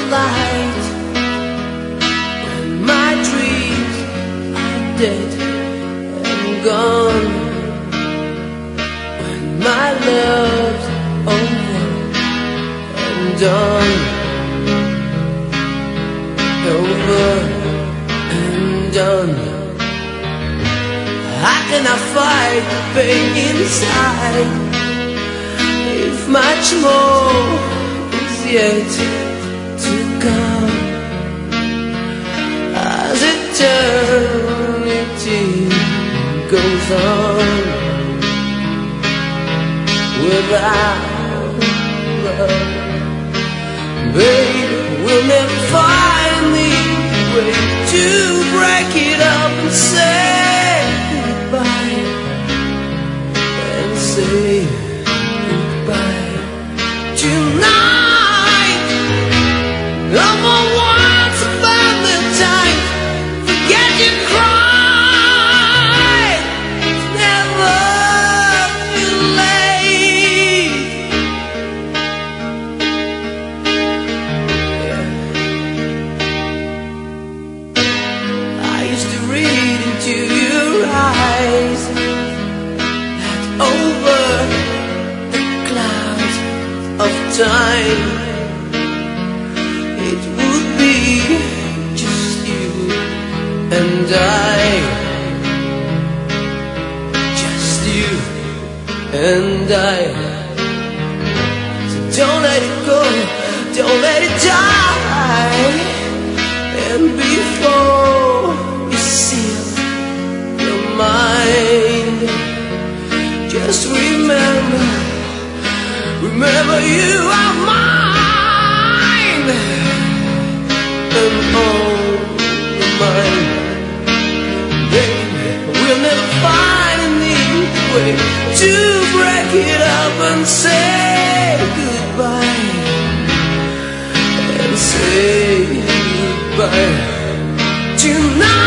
light, when my dreams are dead and gone, when my love's over and done, over and done. How can I fight the pain inside if much more is yet to come? As eternity goes on without love, baby, we'll never find the way to break it up and say goodbye, and say goodbye tonight. No more words about the time. Forget you cried. It's never too late. Yeah. I used to read into your eyes that over the clouds of time it would be just you and I, just you and I. So don't let it go, don't let it die. And before you seal your mind, just remember you are mine, and all mine. Baby, we'll never find an easy way to break it up and say goodbye, and say goodbye tonight.